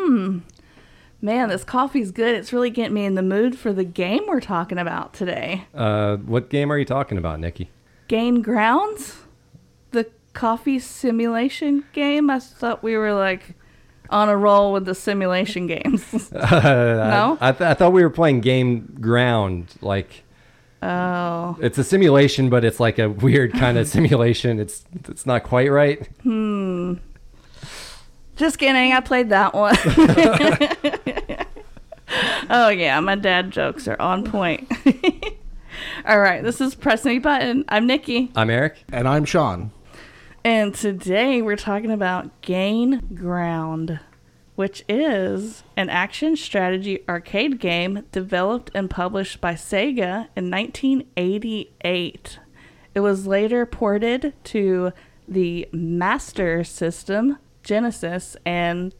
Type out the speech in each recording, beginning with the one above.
Man, this coffee's good. It's really getting me in the mood for the game we're talking about today. What game are you talking about, Nikki? Gain Grounds? The coffee simulation game? I thought we were like on a roll with the simulation games. No? I thought we were playing Game Ground. Like, Oh. it's a simulation, but it's like a weird kind of simulation. It's not quite right. Just kidding. I played that one. Oh, yeah. My dad jokes are on point. All right. This is Press Any Button. I'm Nikki. I'm Eric. And I'm Sean. And today we're talking about Gain Ground, which is an action strategy arcade game developed and published by Sega in 1988. It was later ported to the Master System, Genesis, and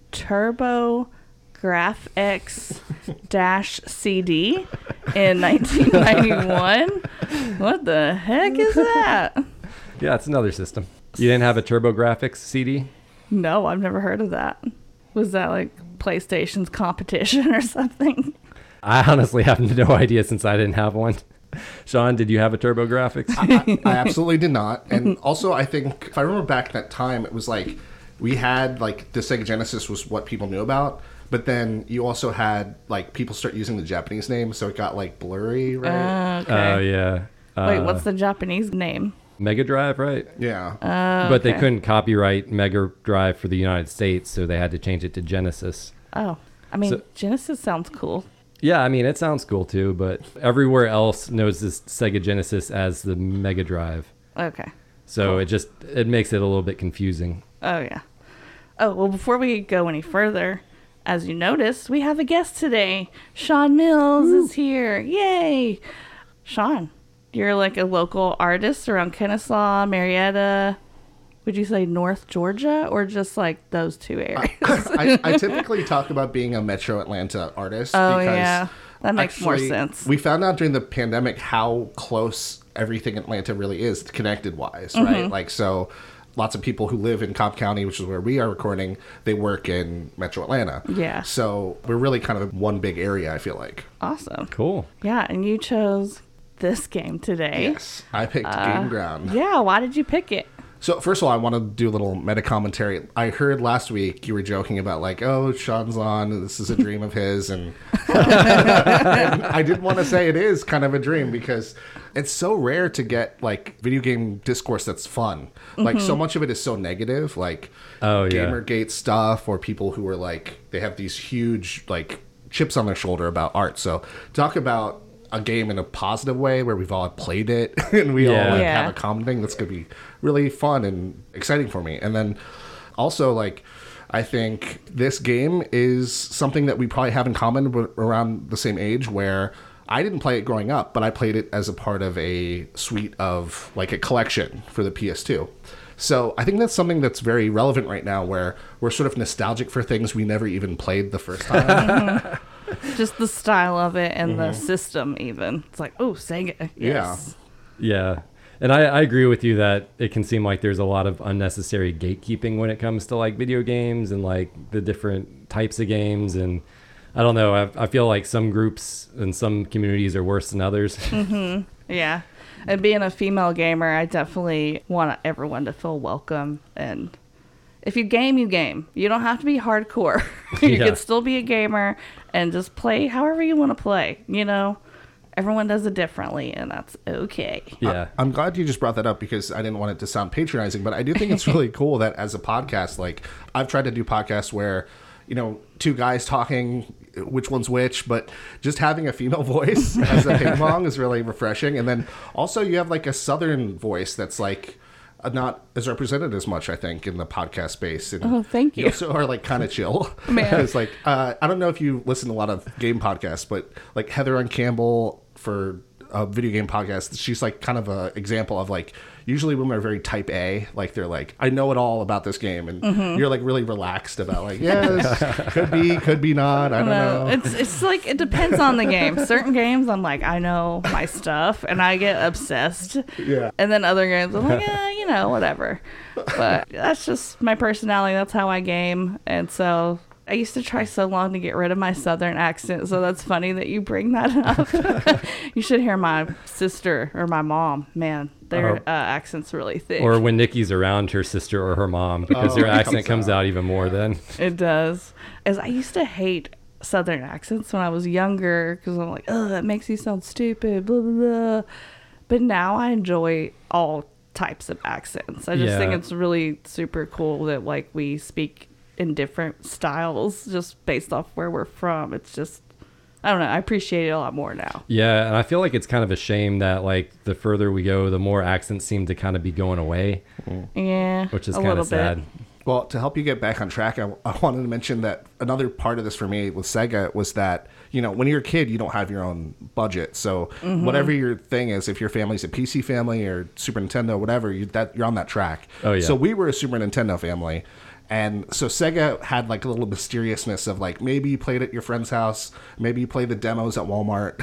TurboGrafx-CD in 1991. What the heck is that? Yeah, it's another system. You didn't have a TurboGrafx CD? No, I've never heard of that. Was that like PlayStation's competition or something? I honestly have no idea since I didn't have one. Sean, did you have a TurboGrafx? I absolutely did not. And also, I think, if I remember back that time, it was like, we had, like, the Sega Genesis was what people knew about. But then you also had, like, people start using the Japanese name, so it got, like, blurry, right? Okay. Oh, yeah. Wait, what's the Japanese name? Mega Drive, right? Yeah. But they Okay. couldn't copyright Mega Drive for the United States, so they had to change it to Genesis. Oh, I mean, So- Genesis sounds cool. Yeah, I mean, it sounds cool too, but everywhere else knows this Sega Genesis as the Mega Drive. Okay. So it makes it a little bit confusing. Oh, yeah. Oh, well, before we go any further, as you noticed, we have a guest today. Sean Mills is here. Yay! Sean, you're like a local artist around Kennesaw, Marietta. Would you say North Georgia or just like those two areas? I typically talk about being a Metro Atlanta artist. Oh, because yeah. That makes more actually, sense. We found out during the pandemic how close everything in Atlanta really is connected-wise, right? Like, so lots of people who live in Cobb County, which is where we are recording, they work in Metro Atlanta. Yeah. So we're really kind of one big area, I feel like. Awesome. Cool. Yeah, and you chose this game today. Yes. I picked Game Ground. Yeah, why did you pick it? So first of all, I want to do a little meta commentary. I heard last week you were joking about like, oh, Sean's on, this is a dream of his. And I didn't want to say it is kind of a dream because it's so rare to get like video game discourse that's fun. Like so much of it is so negative, like Oh, yeah. Gamergate stuff or people who are like, they have these huge like chips on their shoulder about art. So talk about a game in a positive way where we've all played it and we all like, Yeah. have a common thing that's going to be really fun and exciting for me. And then also like I think this game is something that we probably have in common around the same age where I didn't play it growing up, but I played it as a part of a suite of like a collection for the PS2. So I think that's something that's very relevant right now where we're sort of nostalgic for things we never even played the first time. Just the style of it and the system even. It's like, oh, Sega. Yes. Yeah. And I agree with you that it can seem like there's a lot of unnecessary gatekeeping when it comes to like video games and like the different types of games. And I don't know, I feel like some groups and some communities are worse than others. Yeah. And being a female gamer, I definitely want everyone to feel welcome. And if you game, you game. You don't have to be hardcore. You Yeah. can still be a gamer and just play however you want to play. You know, everyone does it differently, and that's okay. Yeah. I'm glad you just brought that up because I didn't want it to sound patronizing, but I do think it's really cool that as a podcast, like I've tried to do podcasts where, you know, two guys talking, which one's which, but just having a female voice as a ping pong is really refreshing. And then also you have like a Southern voice that's like not as represented as much, I think, in the podcast space. And Oh, thank you. also are like kind of chill. Man. It's like, I don't know if you listen to a lot of game podcasts, but like Heather on Campbell for a video game podcast, she's like kind of a example of like, usually women are very type A, like they're like, I know it all about this game, and you're like really relaxed about like, yes, could be not, I don't know. It's like it depends on the game. Certain games I'm like, I know my stuff and I get obsessed. Yeah. And then other games I'm like, yeah, you know, whatever. But that's just my personality. That's how I game. And so I used to try so long to get rid of my Southern accent, so that's funny that you bring that up. You should hear my sister or my mom. Man, their accent's really thick. Or when Nikki's around her sister or her mom, because their accent comes out even more then. It does. As I used to hate Southern accents when I was younger, because I'm like, oh, that makes you sound stupid, blah, blah, blah. But now I enjoy all types of accents. I just think it's really super cool that like we speak in different styles just based off where we're from. It's just, I don't know, I appreciate it a lot more now. Yeah, and I feel like it's kind of a shame that like the further we go, the more accents seem to kind of be going away. Yeah, which is kind of sad. Well, to help you get back on track, I wanted to mention that another part of this for me with Sega was that, you know, when you're a kid, you don't have your own budget. So whatever your thing is, if your family's a PC family or Super Nintendo, whatever, you're on that track. Oh, yeah. So we were a Super Nintendo family. And so Sega had like a little mysteriousness of like, maybe you played at your friend's house, maybe you played the demos at Walmart.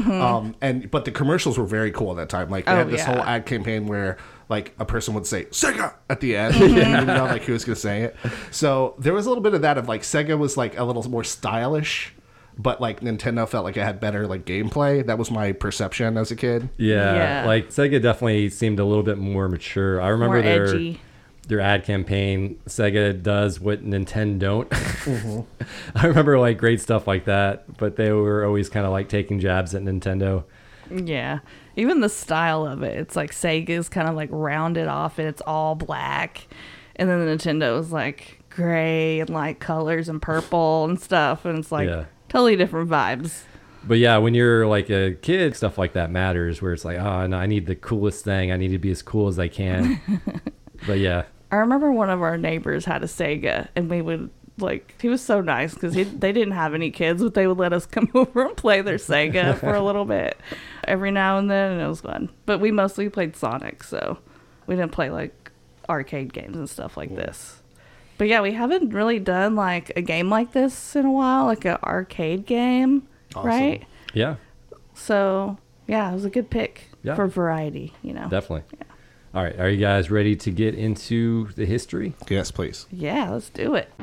But the commercials were very cool at that time. Like they had this whole ad campaign where like a person would say Sega at the end. You didn't know like who was going to say it. So there was a little bit of that of like Sega was like a little more stylish, but like Nintendo felt like it had better like gameplay. That was my perception as a kid. Yeah. Like Sega definitely seemed a little bit more mature. I remember more edgy. Their ad campaign, Sega does what Nintendo don't. I remember like great stuff like that, but they were always kind of like taking jabs at Nintendo. Yeah. Even the style of it. It's like Sega's kind of like rounded off and it's all black. And then the Nintendo is like gray and light colors and purple and stuff. And it's like totally different vibes. But yeah, when you're like a kid, stuff like that matters where it's like, oh, no, I need the coolest thing. I need to be as cool as I can. But yeah. I remember one of our neighbors had a Sega, and we would, like, he was so nice because they didn't have any kids, but they would let us come over and play their Sega for a little bit every now and then, and it was fun. But we mostly played Sonic, so we didn't play, like, arcade games and stuff like this. But yeah, we haven't really done, like, a game like this in a while, like an arcade game, right? Yeah. So, yeah, it was a good pick for variety, you know. Definitely. Yeah. All right, are you guys ready to get into the history? Yes, please. Yeah, let's do it.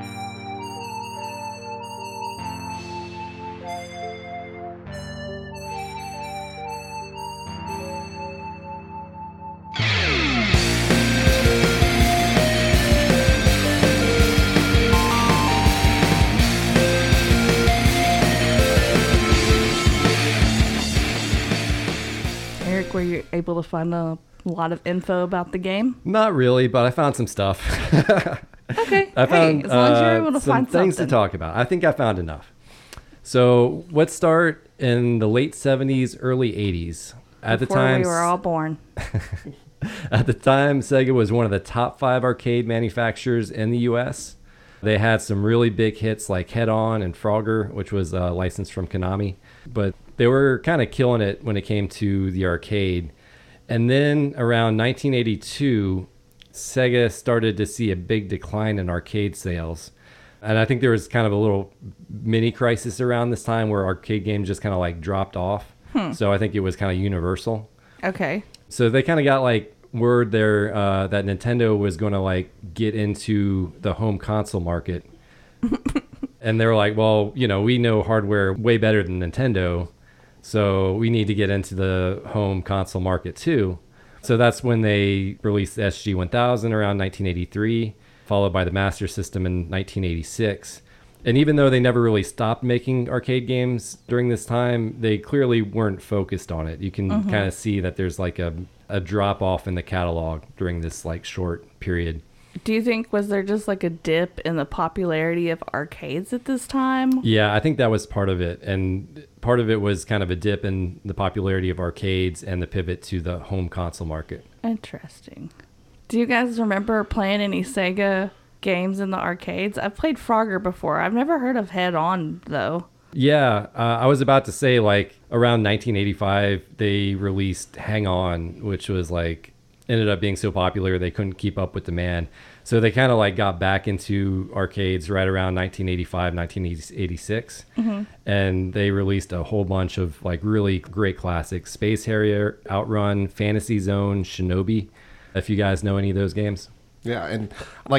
Eric, were you able to find a lot of info about the game? Not really, but I found some stuff. Okay. I found as long as you're able to some find things something to talk about. I think I found enough. So let's start in the late 70s, early 80s. At before the time, we were all born. At the time, Sega was one of the top 5 arcade manufacturers in the U.S. They had some really big hits like Head On and Frogger, which was licensed from Konami. But they were kind of killing it when it came to the arcade. And then around 1982, Sega started to see a big decline in arcade sales. And I think there was kind of a little mini crisis around this time where arcade games just kind of like dropped off. So I think it was kind of universal. Okay. So they kind of got like word there that Nintendo was going to like get into the home console market. And they were like, well, you know, we know hardware way better than Nintendo. So we need to get into the home console market too. So that's when they released the SG-1000 around 1983, followed by the Master System in 1986. And even though they never really stopped making arcade games during this time, they clearly weren't focused on it. You can kind of see that there's like a drop off in the catalog during this like short period. Do you think, was there just like a dip in the popularity of arcades at this time? Yeah, I think that was part of it. And part of it was kind of a dip in the popularity of arcades and the pivot to the home console market. Interesting. Do you guys remember playing any Sega games in the arcades? I've played Frogger before. I've never heard of Head On, though. Yeah, I was about to say, like, around 1985, they released Hang On, which was, like, ended up being so popular they couldn't keep up with demand. So they kind of, like, got back into arcades right around 1985, 1986. And they released a whole bunch of, like, really great classics. Space Harrier, Outrun, Fantasy Zone, Shinobi. If you guys know any of those games. Yeah, and, like,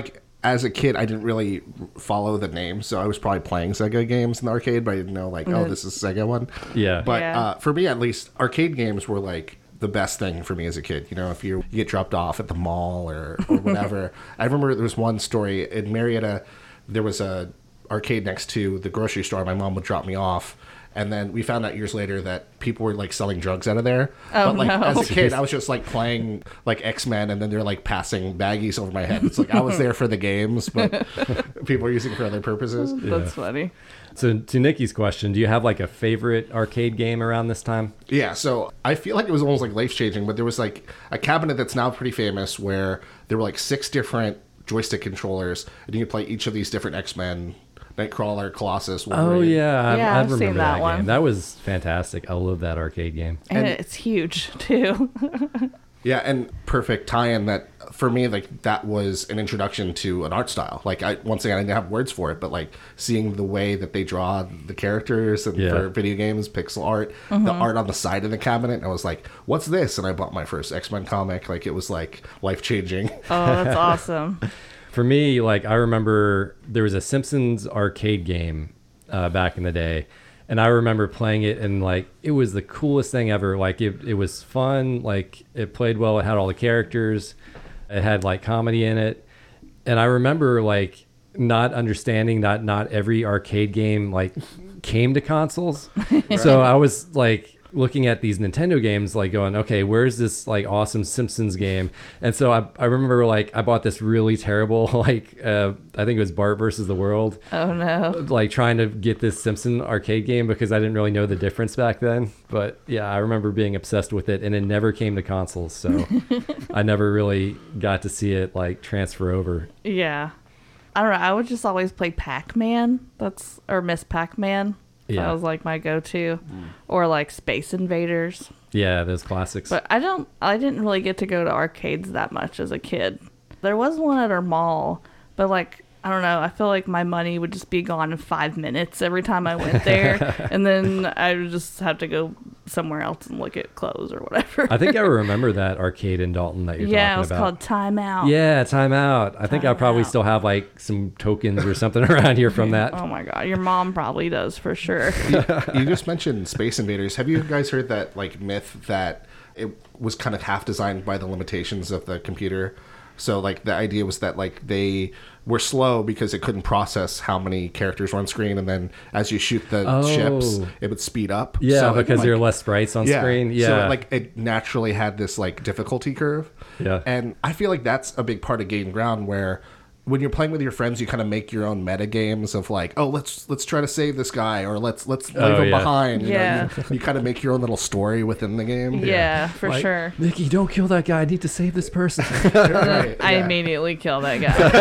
as a kid, I didn't really follow the name, so I was probably playing Sega games in the arcade, but I didn't know, like, oh, this is a Sega one. Yeah. But for me, at least, arcade games were, like, the best thing for me as a kid. You know, if you get dropped off at the mall or whatever. I remember there was one story in Marietta, there was a arcade next to the grocery store. My mom would drop me off. And then we found out years later that people were, like, selling drugs out of there. Oh, but, like, no. as a kid, I was just, like, playing, like, X-Men, and then they're, like, passing baggies over my head. It's like I was there for the games, but people were using it for other purposes. That's funny. So to Nikki's question, do you have like a favorite arcade game around this time? Yeah, so I feel like it was almost, like, life-changing, but there was, like, a cabinet that's now pretty famous where there were, like, 6 different joystick controllers, and you could play each of these different X-Men, Nightcrawler, Colossus, Wolverine. Oh yeah, Yeah, I I've remember seen that that one. game. That was fantastic. I love that arcade game. And it's huge, too. Yeah, and perfect tie-in that, for me, like, that was an introduction to an art style. Like, once again, I didn't have words for it, but, like, seeing the way that they draw the characters and for video games, pixel art, the art on the side of the cabinet, I was like, what's this? And I bought my first X-Men comic. Like, it was, like, life-changing. Oh, that's awesome. For me, like, I remember there was a Simpsons arcade game back in the day, and I remember playing it, and, like, it was the coolest thing ever. Like, it was fun. Like, it played well. It had all the characters. It had, like, comedy in it. And I remember, like, not understanding that not every arcade game, like, came to consoles. So I was, like, looking at these Nintendo games, like, going, okay, where's this, like, awesome Simpsons game? And so I remember, like, I bought this really terrible, like, I think it was Bart versus the World. Oh, no. Like, trying to get this Simpson arcade game because I didn't really know the difference back then. But yeah, I remember being obsessed with it, and it never came to consoles. So I never really got to see it, like, transfer over. Yeah. I don't know. I would just always play Pac-Man. Or Miss Pac-Man. Yeah. That was, like, my go-to. Or, like, Space Invaders. Yeah, those classics. But I didn't really get to go to arcades that much as a kid. There was one at our mall, but, like, I don't know. I feel like my money would just be gone in 5 minutes every time I went there. And then I would just have to go somewhere else and look at clothes or whatever. I think I remember that arcade in Dalton that you're talking about. Yeah, it was called Time Out. Yeah, Time Out. I think I probably Out. still have, like, some tokens or something around here from that. Oh my God. Your mom probably does for sure. You just mentioned Space Invaders. Have you guys heard that, like, myth that it was kind of half designed by the limitations of the computer? So, like, the idea was that, like, they were slow because it couldn't process how many characters were on screen, and then as you shoot the ships, it would speed up. Yeah, so, because like, there are less sprites on screen. Yeah. So, like, it naturally had this, like, difficulty curve. Yeah. And I feel like that's a big part of Gain Ground, where when you're playing with your friends, you kind of make your own meta games of, like, oh, let's try to save this guy, or let's leave him behind. You know, you kind of make your own little story within the game. Yeah, for Like, sure. Nikki, don't kill that guy. I need to save this person. Right, I yeah. immediately kill that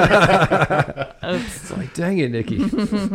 guy. Oops. It's like, dang it, Nikki.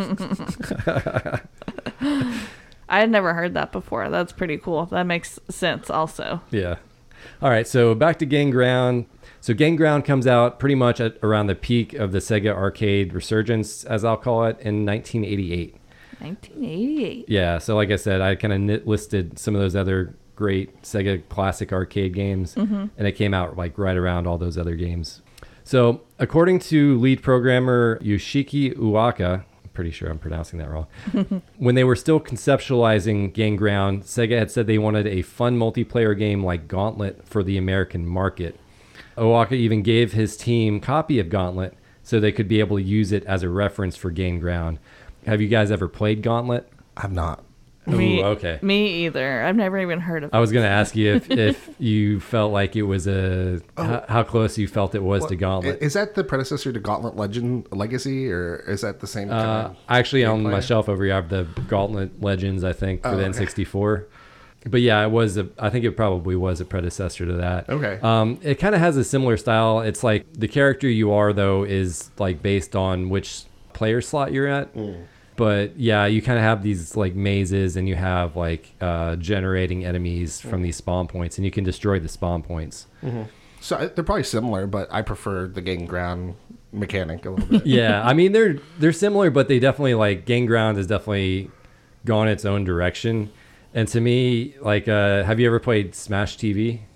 I had never heard that before. That's pretty cool. That makes sense also. Yeah. All right, so back to Gain Ground. So Gain Ground comes out pretty much at around the peak of the Sega arcade resurgence, as I'll call it, in 1988. 1988. Yeah, so like I said, I kind of listed some of those other great Sega classic arcade games, and it came out like right around all those other games. So according to lead programmer Yoshiki Uwaka, I'm pretty sure I'm pronouncing that wrong, when they were still conceptualizing Gain Ground, Sega had said they wanted a fun multiplayer game like Gauntlet for the American market. Uwaka even gave his team a copy of Gauntlet so they could be able to use it as a reference for Gain Ground. Have you guys ever played Gauntlet? I'm not. Me, Ooh, okay. Me either. I've never even heard of it. I was going to ask you if you felt like it was how close you felt it was to Gauntlet. Is that the predecessor to Gauntlet Legacy, or is that the same kind of Actually, on gameplay? my shelf over here, I have the Gauntlet Legends, I think, for the okay. N64. But yeah, I think it probably was a predecessor to that. Okay. It kind of has a similar style. It's like the character you are, though, is like based on which player slot you're at. But yeah, you kind of have these like mazes, and you have like generating enemies from these spawn points, and you can destroy the spawn points. So they're probably similar, but I prefer the Gain Ground mechanic a little bit. Yeah, I mean they're similar, but they definitely like Gain Ground has definitely gone its own direction. And to me, like, have you ever played Smash TV?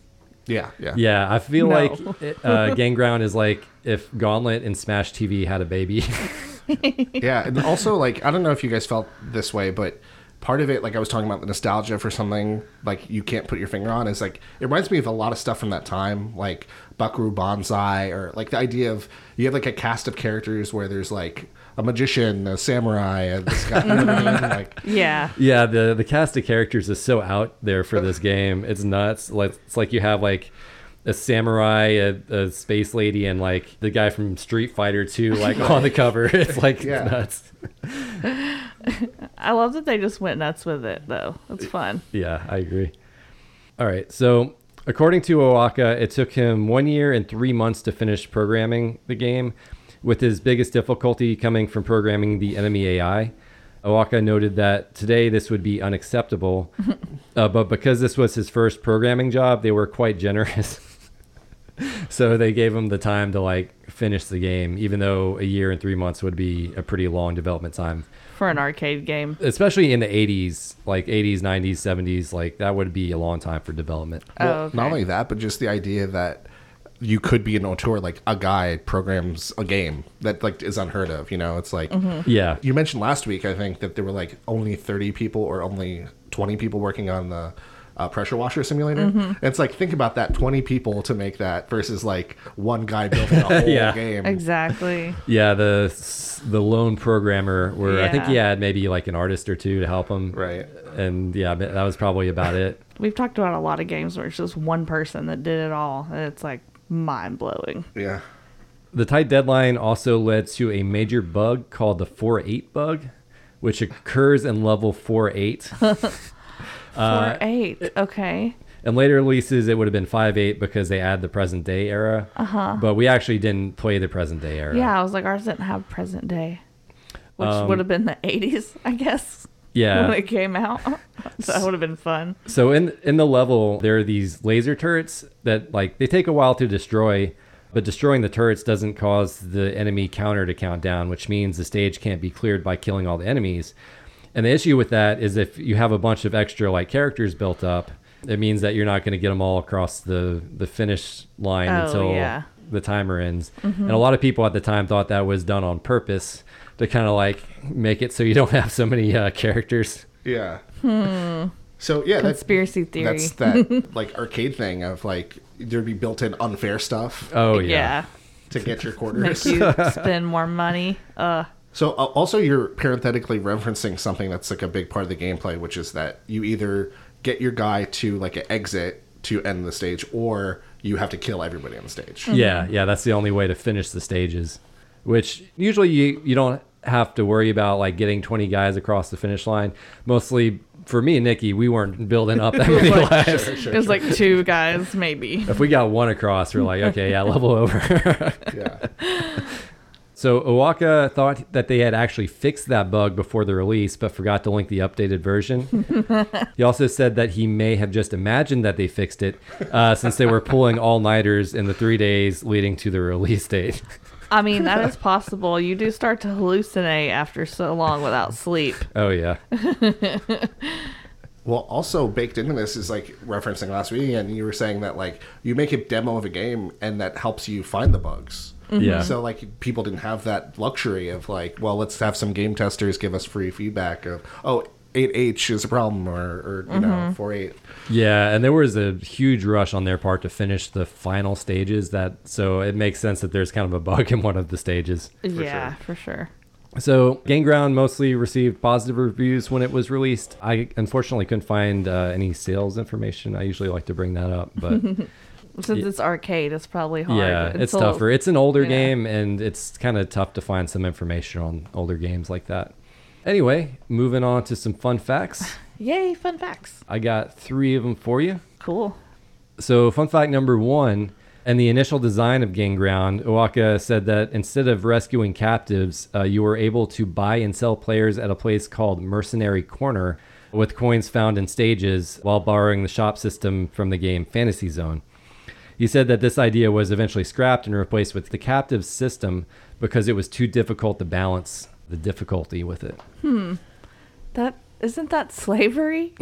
Yeah. Yeah, I feel No. like Gameground is like if Gauntlet and Smash TV had a baby. Yeah, and also, like, I don't know if you guys felt this way, but part of it, like I was talking about the nostalgia for something like you can't put your finger on, is like it reminds me of a lot of stuff from that time, like Buckaroo Banzai, or like the idea of you have like a cast of characters where there's like a magician, a samurai, and this guy. You know what I mean? Like, Yeah. Yeah, the cast of characters is so out there for this game. It's nuts. Like it's like you have like a samurai, a space lady, and like the guy from Street Fighter 2 like on the cover. It's like Yeah. nuts. I love that they just went nuts with it, though. It's fun. Yeah, I agree. All right, so according to Owaka, it took him 1 year and 3 months to finish programming the game, with his biggest difficulty coming from programming the enemy AI. Owaka noted that today this would be unacceptable, but because this was his first programming job, they were quite generous. So they gave him the time to like finish the game, even though a year and 3 months would be a pretty long development time. For an arcade game. Especially in the 80s, like 80s, 90s, 70s, like that would be a long time for development. well, Oh, okay. not only that, but just the idea that you could be an auteur, like a guy programs a game that like is unheard of. You know, it's like Yeah. you mentioned last week, I think, that there were like only 30 people or only 20 people working on the pressure washer simulator. And it's like, think about that, 20 people to make that versus like one guy building a whole Yeah. game. Exactly. Yeah, the lone programmer where I think he Yeah. had maybe like an artist or two to help him. Right. And yeah, but that was probably about it. We've talked about a lot of games where it's just one person that did it all. And it's like mind blowing. Yeah. The tight deadline also led to a major bug called the 4.8 bug, which occurs in level 4.8. 4.8. Okay. And later releases, it would have been 5.8 because they add the present day era. But we actually didn't play the present day era. Yeah, I was like, ours didn't have present day, which would have been the 80s, I guess. Yeah. When it came out. So that would have been fun. So in the level, there are these laser turrets that like they take a while to destroy, but destroying the turrets doesn't cause the enemy counter to count down, which means the stage can't be cleared by killing all the enemies. And the issue with that is if you have a bunch of extra like characters built up, it means that you're not going to get them all across the finish line until the timer ends. And a lot of people at the time thought that was done on purpose to kind of like make it so you don't have so many characters. Yeah. So yeah, Conspiracy theory. that's that like arcade thing of like there'd be built-in unfair stuff Oh yeah. to get your Make quarters. you spend more money. So also you're parenthetically referencing something that's like a big part of the gameplay, which is that you either get your guy to like an exit to end the stage, or you have to kill everybody on the stage. Yeah, that's the only way to finish the stages, which usually you don't have to worry about like getting 20 guys across the finish line. Mostly for me and Nikki, we weren't building up that many lives. It was like 2 guys, maybe. If we got one across, we're like, okay, yeah, level over. Yeah. So Owaka thought that they had actually fixed that bug before the release, but forgot to link the updated version. He also said that he may have just imagined that they fixed it since they were pulling all-nighters in the 3 days leading to the release date. I mean, that is possible. You do start to hallucinate after so long without sleep. Oh, yeah. Well, also baked into this is like referencing last week, and you were saying that like you make a demo of a game and that helps you find the bugs. Yeah. So like people didn't have that luxury of like, well, let's have some game testers give us free feedback of, oh, 8H is a problem, or you know, 4.8. Yeah, and there was a huge rush on their part to finish the final stages, so it makes sense that there's kind of a bug in one of the stages. Yeah, for sure. So Gameground mostly received positive reviews when it was released. I unfortunately couldn't find any sales information. I usually like to bring that up, but Since it's arcade, it's probably hard. yeah, it's Until- tougher. It's an older yeah. game, and it's kind of tough to find some information on older games like that. Anyway, moving on to some fun facts. Yay, fun facts. I got 3 of them for you. Cool. So, fun fact number 1, in the initial design of Gameground, Owaka said that instead of rescuing captives, you were able to buy and sell players at a place called Mercenary Corner with coins found in stages while borrowing the shop system from the game Fantasy Zone. He said that this idea was eventually scrapped and replaced with the captive system because it was too difficult to balance the difficulty with it. That Isn't that slavery?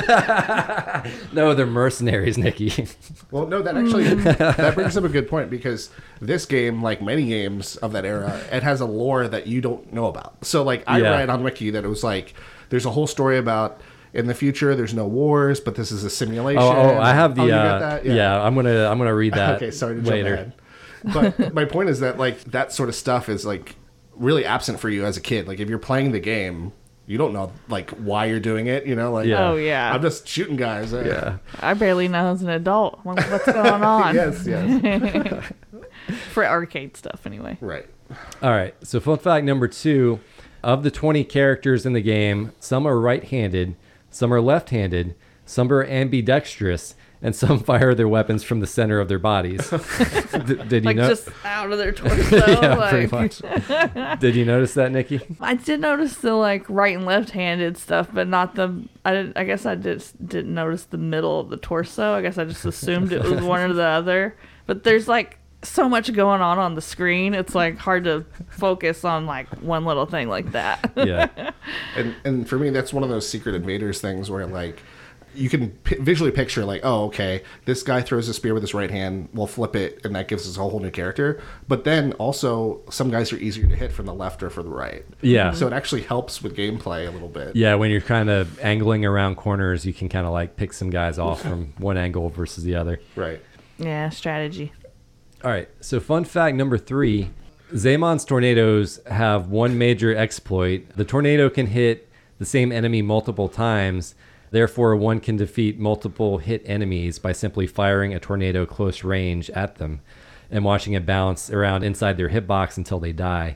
No, they're mercenaries, Nikki. Well, no, that actually that brings up a good point, because this game, like many games of that era, it has a lore that you don't know about. So, like, I read on Wiki that it was like there's a whole story about in the future there's no wars, but this is a simulation. I have the you got that? yeah. I'm gonna read that. Okay, sorry to later. jump ahead. But my point is that like that sort of stuff is like really absent for you as a kid. Like if you're playing the game, you don't know like why you're doing it. You know, like Oh, yeah. I'm just shooting guys. Yeah. I barely know as an adult what's going on. yes. For arcade stuff, anyway. Right. All right. So fun fact number 2, of the 20 characters in the game, some are right-handed, some are left-handed, some are ambidextrous, and some fire their weapons from the center of their bodies. Did you Like know? just out of their torso. Yeah, like, pretty much. Did you notice that, Nikki? I did notice the like right and left-handed stuff, but not the. I guess I just didn't notice the middle of the torso. I guess I just assumed it was one or the other. But there's like so much going on the screen. It's like hard to focus on like one little thing like that. Yeah. And for me, that's one of those Secret Invaders things where like you can visually picture like, oh, okay, this guy throws a spear with his right hand, we'll flip it, and that gives us a whole new character. But then also some guys are easier to hit from the left or from the right. Yeah. So it actually helps with gameplay a little bit. Yeah, when you're kind of angling around corners, you can kind of like pick some guys off from one angle versus the other. Right. Yeah, strategy. All right, so fun fact number 3, Zamon's tornadoes have one major exploit. The tornado can hit the same enemy multiple times. Therefore, one can defeat multiple hit enemies by simply firing a tornado close range at them and watching it bounce around inside their hitbox until they die.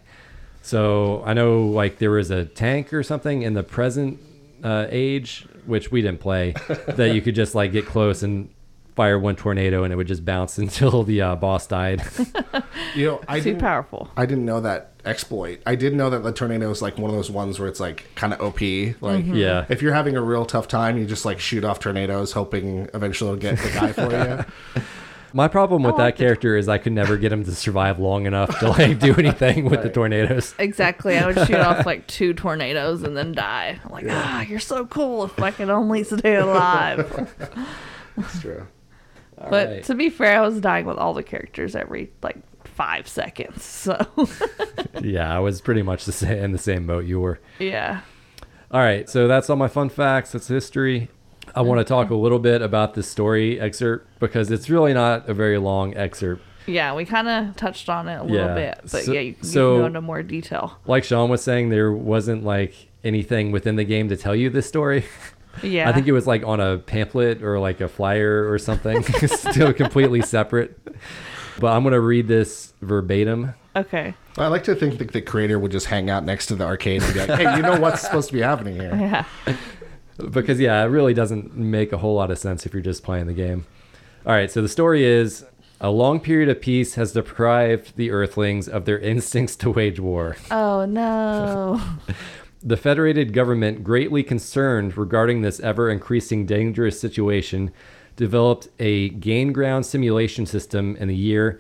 So I know like there was a tank or something in the present age, which we didn't play, that you could just like get close and fire one tornado and it would just bounce until the boss died. You know, Too powerful. I didn't know that exploit. I did know that the tornado is like one of those ones where it's like kind of OP. Like, Yeah. if you're having a real tough time, you just like shoot off tornadoes, hoping eventually it'll get the guy for you. My problem with that character is I could never get him to survive long enough to like do anything with the tornadoes. Exactly. I would shoot off like 2 tornadoes and then die. I'm like, you're so cool if I could only stay alive. That's true. But right. to be fair, I was dying with all the characters every like 5 seconds. So Yeah, I was pretty much in the same boat you were. yeah. All right, so that's all my fun facts. That's history. I want to talk a little bit about the story excerpt because it's really not a very long excerpt. Yeah, we kind of touched on it a little Yeah. bit, but you can So- go into more detail. Like Sean was saying, there wasn't like anything within the game to tell you this story. Yeah. I think it was like on a pamphlet or like a flyer or something. Still completely separate. But I'm going to read this verbatim. Okay. I like to think that the creator would just hang out next to the arcade and be like, hey, you know what's supposed to be happening here? Yeah. Because, yeah, it really doesn't make a whole lot of sense if you're just playing the game. All right, so the story is a long period of peace has deprived the Earthlings of their instincts to wage war. Oh, no. The Federated Government, greatly concerned regarding this ever-increasing dangerous situation, developed a gain ground simulation system in the year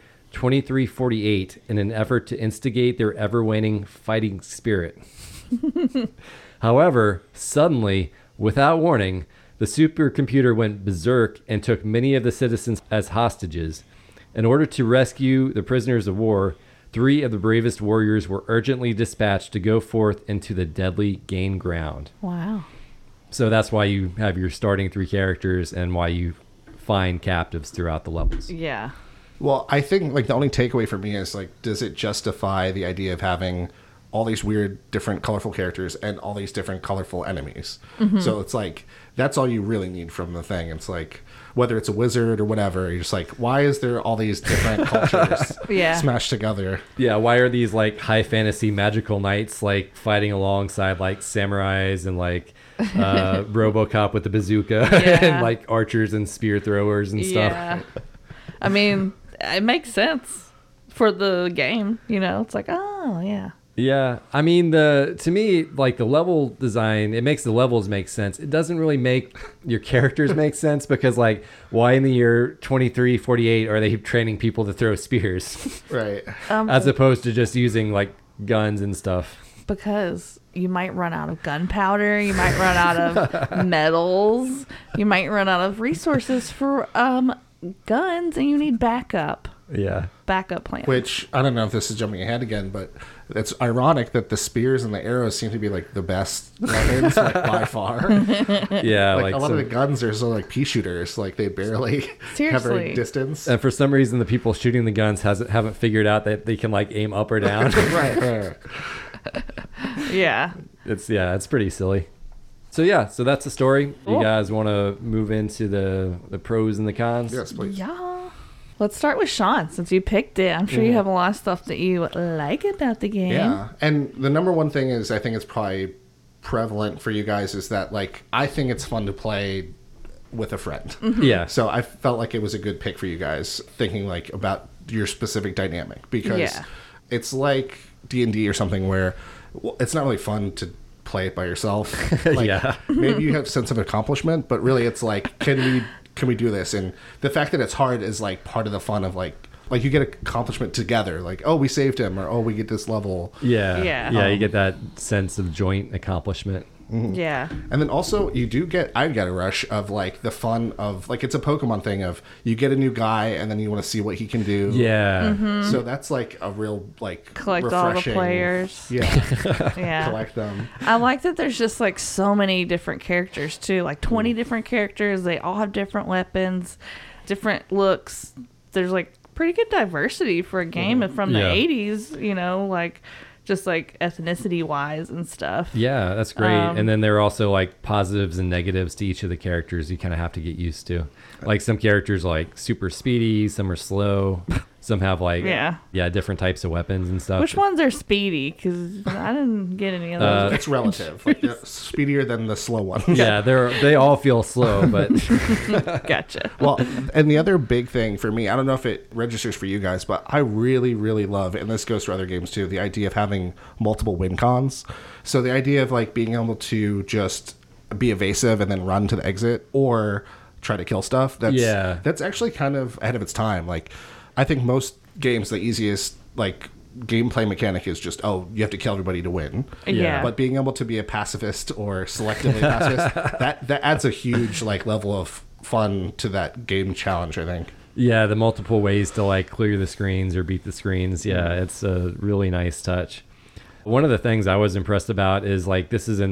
2348 in an effort to instigate their ever-waning fighting spirit. However, suddenly, without warning, the supercomputer went berserk and took many of the citizens as hostages. In order to rescue the prisoners of war, 3 of the bravest warriors were urgently dispatched to go forth into the deadly gain ground. Wow. So that's why you have your starting 3 characters and why you find captives throughout the levels. Yeah. Well, I think like the only takeaway for me is like, does it justify the idea of having all these weird, different, colorful characters and all these different, colorful enemies? So it's like, that's all you really need from the thing. It's like, whether it's a wizard or whatever, you're just like, why is there all these different cultures Yeah. smashed together? Yeah, why are these like high fantasy magical knights like fighting alongside like samurais and like RoboCop with the bazooka Yeah. and like archers and spear throwers and stuff? Yeah. I mean, it makes sense for the game, you know? It's like, oh, yeah. Yeah, I mean to me like the level design, it makes the levels make sense. It doesn't really make your characters make sense because like why in the year 2348 are they training people to throw spears Right. as opposed to just using like guns and stuff? Because you might run out of gunpowder, you might run out of metals, you might run out of resources for guns, and you need backup plans. Which, I don't know if this is jumping ahead again, but it's ironic that the spears and the arrows seem to be like the best weapons, like by far. Yeah, like a lot of the guns are so like pea shooters, like they barely cover distance. And for some reason, the people shooting the guns haven't figured out that they can like aim up or down. right. Yeah. It's pretty silly. So that's the story. Cool. You guys want to move into the pros and the cons? Yes, please. Yeah. Let's start with Sean, since you picked it. I'm sure you have a lot of stuff that you like about the game. Yeah, and the number one thing is, I think it's probably prevalent for you guys, is that like I think it's fun to play with a friend. Yeah. So I felt like it was a good pick for you guys, thinking like about your specific dynamic, because it's like D&D or something where it's not really fun to play it by yourself. Like, maybe you have a sense of accomplishment, but really it's like, can we do this? And the fact that it's hard is like part of the fun of like you get accomplishment together, like, oh, we saved him, or oh, we get this level. Yeah, you get that sense of joint accomplishment. Mm-hmm. Yeah. And then also I get a rush of like the fun of like, it's a Pokemon thing of you get a new guy and then you want to see what he can do. Yeah. So that's like a real like Collect refreshing, all the players. Yeah. Yeah. Collect them. I like that there's just like so many different characters too, like 20 different characters. They all have different weapons, different looks. There's like pretty good diversity for a game from the 80s, you know, like just like ethnicity wise and stuff. Yeah, that's great. And then there are also like positives and negatives to each of the characters you kind of have to get used to. Like some characters are like super speedy, some are slow, some have like different types of weapons and stuff. Which ones are speedy? Because I didn't get any of those. It's relative. Like they're speedier than the slow ones. Yeah, they all feel slow, but Gotcha. Well, and the other big thing for me, I don't know if it registers for you guys, but I really, really love, and this goes for other games too, the idea of having multiple win cons. So the idea of like being able to just be evasive and then run to the exit, or try to kill stuff. That's actually kind of ahead of its time. Like, I think most games, the easiest like gameplay mechanic is just, oh, you have to kill everybody to win. Yeah. But being able to be a pacifist or selectively pacifist, that adds a huge like level of fun to that game challenge, I think. Yeah, the multiple ways to like clear the screens or beat the screens. Yeah, it's a really nice touch. One of the things I was impressed about is like this is a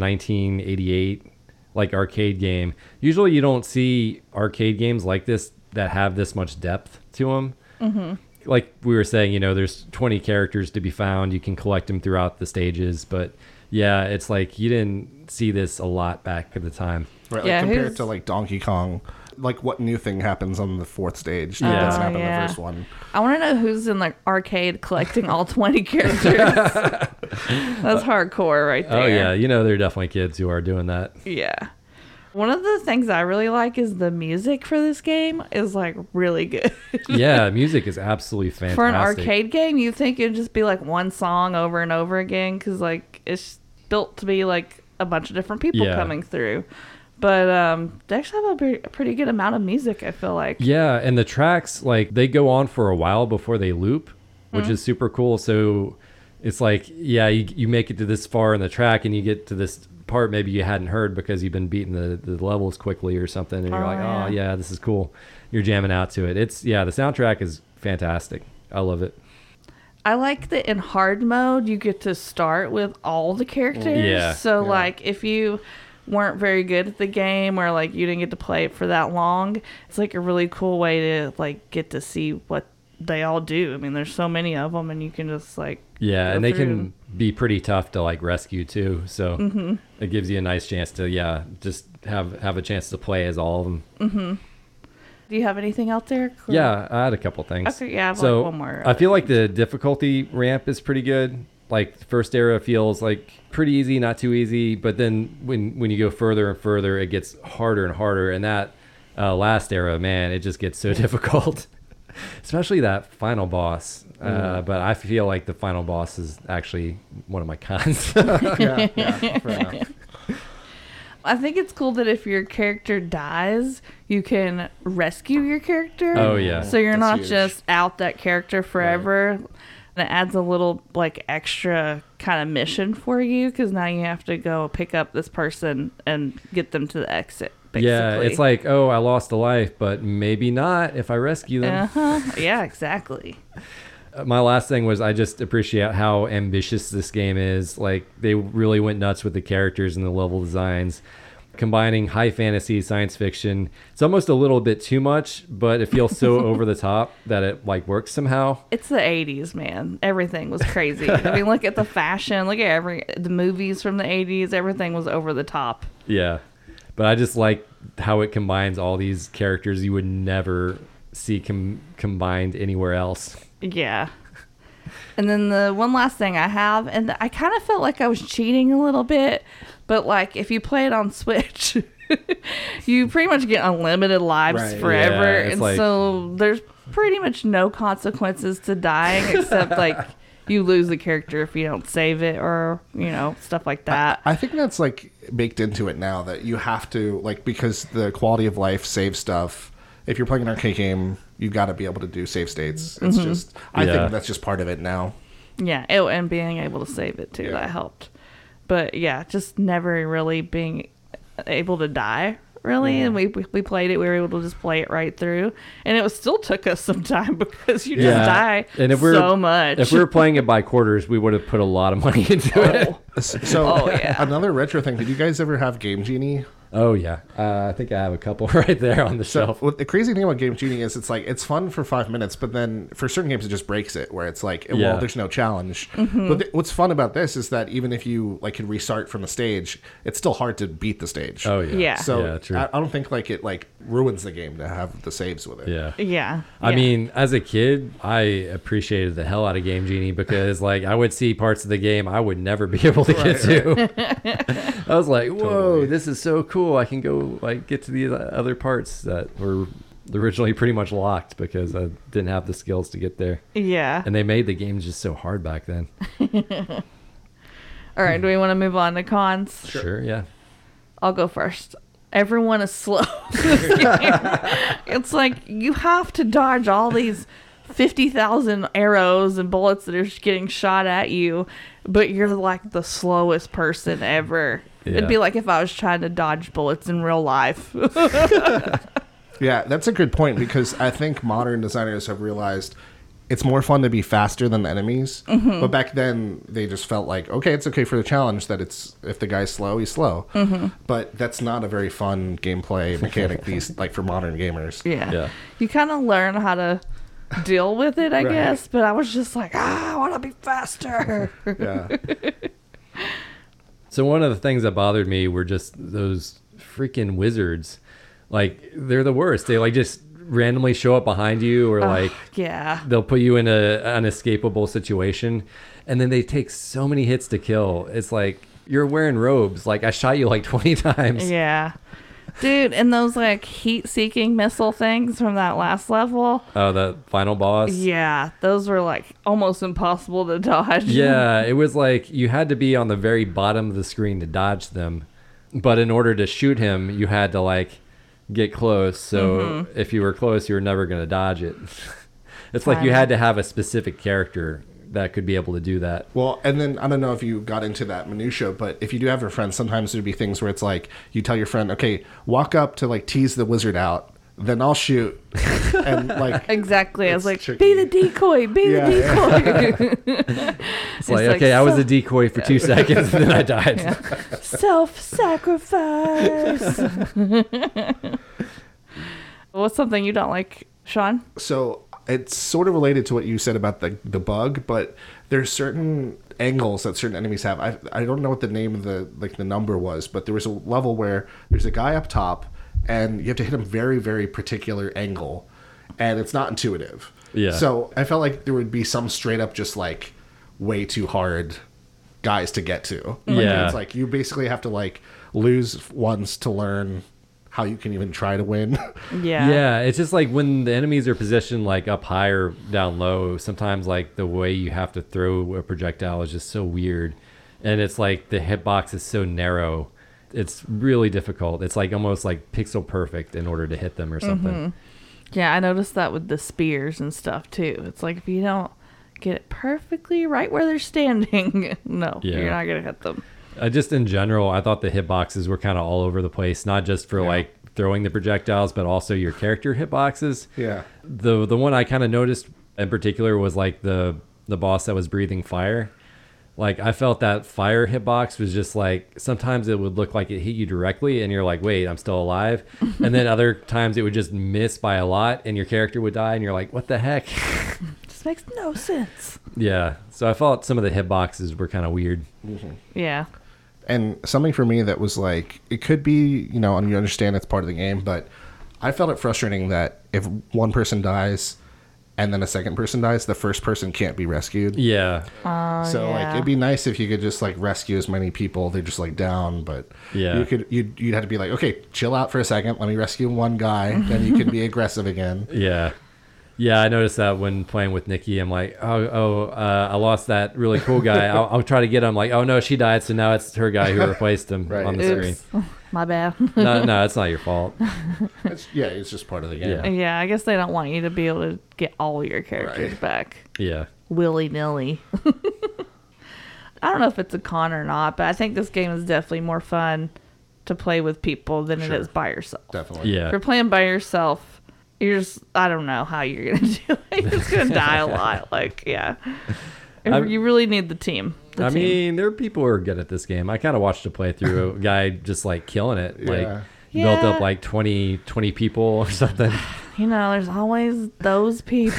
1988 like arcade game. Usually you don't see arcade games like this that have this much depth to them. Mm-hmm. Like we were saying, you know, there's 20 characters to be found. You can collect them throughout the stages, but yeah, it's like you didn't see this a lot back at the time. Right, like compared to like Donkey Kong, like what new thing happens on the fourth stage that doesn't happen in the first one. I want to know who's in the arcade collecting all 20 characters. That's hardcore right there. Oh yeah, you know there are definitely kids who are doing that. Yeah. One of the things I really like is the music for this game is like really good. Yeah, music is absolutely fantastic. For an arcade game, you think it'd just be like one song over and over again because like it's built to be like a bunch of different people coming through. But they actually have a pretty good amount of music, I feel like. Yeah, and the tracks, like, they go on for a while before they loop, which is super cool. So it's like, yeah, you make it to this far in the track, and you get to this part maybe you hadn't heard because you've been beating the levels quickly or something, and you're like, oh, yeah, this is cool. You're jamming out to it. The soundtrack is fantastic. I love it. I like that in hard mode, you get to start with all the characters. Yeah. So, like, if you weren't very good at the game or like you didn't get to play it for that long, it's like a really cool way to like get to see what they all do. I mean, there's so many of them, and you can just like and they can be pretty tough to like rescue too. So it gives you a nice chance to just have a chance to play as all of them. Mm-hmm. Do you have anything out there? Cool. Yeah, I had a couple things. Okay, yeah, I have so like one more. I feel like the difficulty ramp is pretty good. Like the first era feels like pretty easy, not too easy, but then when you go further and further, it gets harder and harder. And that last era, man, it just gets so difficult, especially that final boss. But I feel like the final boss is actually one of my cons. Fair enough. I think it's cool that if your character dies, you can rescue your character. Oh yeah. So you're That's not huge. just out that character forever. And it adds a little like extra kind of mission for you because now you have to go pick up this person and get them to the exit. Basically. Yeah, it's like, oh, I lost a life, but maybe not if I rescue them. Yeah, exactly. My last thing was I just appreciate how ambitious this game is. Like, they really went nuts with the characters and the level designs, combining high fantasy, science fiction. It's almost a little bit too much, but it feels so over the top that it like works somehow. It's the 80s, man. Everything was crazy. I mean, look at the fashion, look at the movies from the 80s. Everything was over the top. Yeah. But I just like how it combines all these characters you would never see combined anywhere else. Yeah. And then the one last thing I have, and I kind of felt like I was cheating a little bit, but like if you play it on Switch, you pretty much get unlimited lives forever. Yeah, and so there's pretty much no consequences to dying except like you lose the character if you don't save it or, stuff like that. I think that's like baked into it now that you have to, like, because the quality of life save stuff. If you're playing an arcade game, you got to be able to do save states. It's just, I think that's just part of it now. Yeah, and being able to save it too, that helped. But yeah, just never really being able to die, really. And we played it, we were able to just play it right through. And it still took us some time because you just die and so much. If we were playing it by quarters, we would have put a lot of money into it. So another retro thing, did you guys ever have Game Genie? Oh, yeah. I think I have a couple right there on the shelf. What the crazy thing about Game Genie is it's fun for 5 minutes, but then for certain games it just breaks it, where it's like, well, there's no challenge. But what's fun about this is that even if you like can restart from the stage, it's still hard to beat the stage. Oh, yeah. Yeah. So true. I don't think like it like ruins the game to have the saves with it. Yeah. Yeah. I mean, as a kid, I appreciated the hell out of Game Genie because like I would see parts of the game I would never be able to get to. I was like, whoa, this is so cool. I can go like get to the other parts that were originally pretty much locked because I didn't have the skills to get there. Yeah. And they made the games just so hard back then. All right, do we want to move on to cons? Sure, yeah. I'll go first. Everyone is slow. It's like you have to dodge all these 50,000 arrows and bullets that are just getting shot at you, but you're like the slowest person ever. Yeah. It'd be like if I was trying to dodge bullets in real life. Yeah, that's a good point because I think modern designers have realized it's more fun to be faster than the enemies. But back then, they just felt like, okay, it's okay for the challenge that it's if the guy's slow, he's slow. But that's not a very fun gameplay mechanic like for modern gamers. Yeah. You kind of learn how to deal with it, I guess. But I was just like, I want to be faster. Yeah. So one of the things that bothered me were just those freaking wizards. Like, they're the worst. They like just randomly show up behind you or like they'll put you in an unescapable situation and then they take so many hits to kill. It's like you're wearing robes. Like I shot you like 20 times. Yeah. Dude, and those like heat-seeking missile things from that last level. Oh, the final boss? Yeah, those were like almost impossible to dodge. Yeah, it was like you had to be on the very bottom of the screen to dodge them. But in order to shoot him, you had to like get close. So if you were close, you were never going to dodge it. It's like you had to have a specific character that could be able to do that. Well, and then I don't know if you got into that minutia, but if you do have a friend, sometimes there'd be things where it's like you tell your friend, okay, walk up to like tease the wizard out, then I'll shoot. And like exactly. I was like, tricky. be the decoy, be the decoy. It's like, okay, I was a decoy for 2 seconds and then I died. Yeah. Self-sacrifice. What's something you don't like, Sean? So it's sort of related to what you said about the bug, but there's certain angles that certain enemies have. I don't know what the name of the number was, but there was a level where there's a guy up top and you have to hit him very, very particular angle, and it's not intuitive. Yeah. So I felt like there would be some straight up just like way too hard guys to get to. Like, Yeah. It's like you basically have to like lose once to learn how you can even try to win. Yeah. Yeah, it's just like when the enemies are positioned like up high or down low, sometimes like the way you have to throw a projectile is just so weird. And it's like the hitbox is so narrow. It's really difficult. It's like almost like pixel perfect in order to hit them or something. Yeah, I noticed that with the spears and stuff too. It's like if you don't get it perfectly right where they're standing. No, Yeah. you're not gonna hit them. Just in general, I thought the hitboxes were kind of all over the place, not just for like throwing the projectiles, but also your character hitboxes. Yeah. The one I kind of noticed in particular was like the boss that was breathing fire. Like I felt that fire hitbox was just like sometimes it would look like it hit you directly and you're like, wait, I'm still alive. And then other times it would just miss by a lot and your character would die and you're like, what the heck? Just makes no sense. Yeah. So I felt some of the hitboxes were kind of weird. Yeah. And something for me that was like, it could be, you know, and you understand it's part of the game, but I felt it frustrating that if one person dies and then a second person dies, the first person can't be rescued. Yeah. So like it'd be nice if you could just like rescue as many people. They're just like down, but Yeah. you'd have to be like, okay, chill out for a second. Let me rescue one guy. Then you can be aggressive again. Yeah. Yeah, I noticed that when playing with Nikki. I'm like, I lost that really cool guy. I'll try to get him. Like, oh no, she died, so now it's her guy who replaced him Right. on the screen. Oops. My bad. No, it's not your fault. It's just part of the game. Yeah. Yeah, I guess they don't want you to be able to get all your characters Right. back Yeah. willy-nilly. I don't know if it's a con or not, but I think this game is definitely more fun to play with people than it Sure. is by yourself. Definitely. Yeah. If you're playing by yourself, you're just, I don't know how you're going to do it. You're just going to die a lot. Like, yeah. You really need the team. I mean, there are people who are good at this game. I kind of watched a playthrough, a guy just like killing it. Like Yeah. built up like 20 people or something. You know, there's always those people.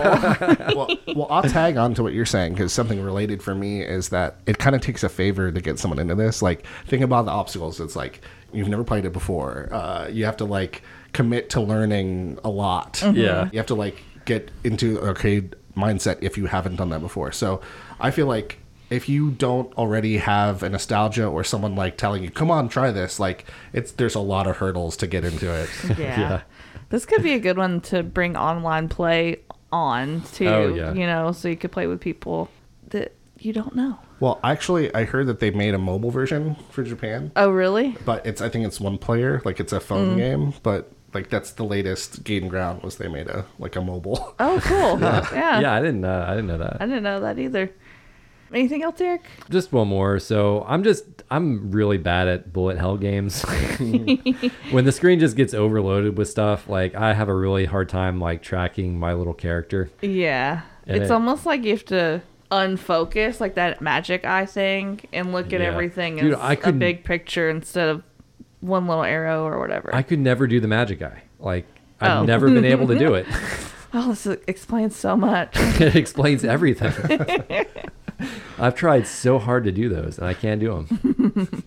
well, I'll tag on to what you're saying because something related for me is that it kind of takes a favor to get someone into this. Like, think about the obstacles. It's like you've never played it before. You have to like commit to learning a lot. Yeah. You have to like get into arcade mindset if you haven't done that before. So I feel like if you don't already have a nostalgia or someone like telling you, come on, try this, like there's a lot of hurdles to get into it. Yeah. Yeah. This could be a good one to bring online play on too. Oh, yeah. You know, so you could play with people that you don't know. Well, actually, I heard that they made a mobile version for Japan, Oh, really? but I think it's one player, like it's a phone game, but like that's the latest Gain Ground was they made a mobile. Oh, cool. Yeah. Yeah, I didn't know that. I didn't know that either. Anything else, Eric? Just one more. So I'm really bad at bullet hell games. When the screen just gets overloaded with stuff, like I have a really hard time like tracking my little character. Yeah. And It's it- almost like you have to unfocus, like that magic eye thing, and look at Yeah. everything Dude, as I a couldn't- big picture instead of one little arrow or whatever. I could never do the magic eye. Like I've Oh. never been able to do it. Oh, this explains so much. It explains everything. I've tried so hard to do those and I can't do them.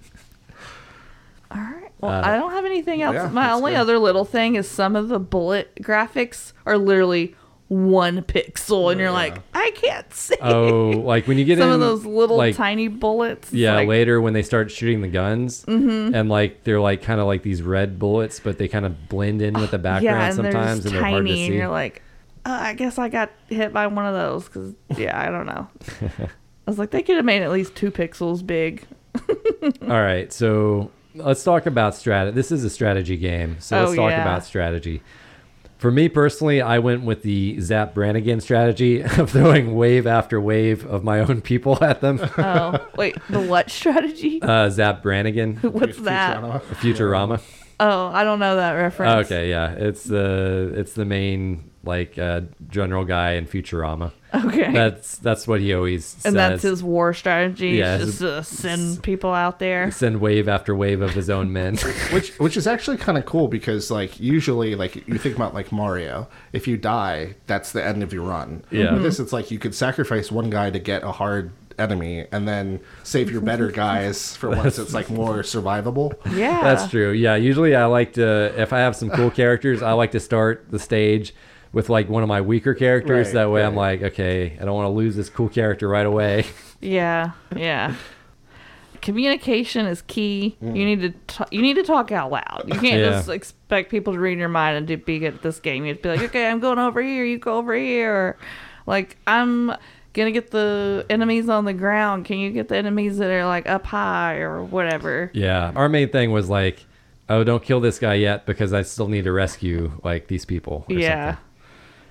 All right. Well, I don't have anything else. yeah, My that's only good. other little thing is some of the bullet graphics are literally 1 pixel, and you're like, I can't see. Oh, like when you get Some in of those little like, tiny bullets. It's yeah, like, later when they start shooting the guns and like they're like kind of like these red bullets, but they kind of blend in with the background yeah, and sometimes they're and they're hard to tiny, and see. you're like, I guess I got hit by one of those because, yeah, I don't know. I was like, they could have made at least 2 pixels big. All right, so let's talk about strategy. This is a strategy game, so let's talk yeah. about strategy. For me personally, I went with the Zap Brannigan strategy of throwing wave after wave of my own people at them. Oh, wait, the what strategy? Zap Brannigan, What's that? Futurama. Futurama. Oh, I don't know that reference. Okay, yeah, it's the main like general guy in Futurama. Okay. That's what he always says. And that's his war strategy. Yeah, Just to send people out there. Send wave after wave of his own men. Which is actually kind of cool because like usually like you think about like Mario, if you die, that's the end of your run. Yeah. With this, it's like you could sacrifice one guy to get a hard enemy and then save your better guys for once it's like more survivable. Yeah. That's true. Yeah, usually I like to, if I have some cool characters, I like to start the stage with like one of my weaker characters. Right, That way I'm right. like, okay, I don't want to lose this cool character right away. Yeah. Yeah. Communication is key. You need to talk out loud. You can't Yeah. just expect people to read your mind and to be good at this game. You have to be like, okay, I'm going over here. You go over here. Or, like, I'm gonna get the enemies on the ground. Can you get the enemies that are like up high or whatever? Yeah. Our main thing was like, oh, don't kill this guy yet because I still need to rescue like these people. Or Yeah. something.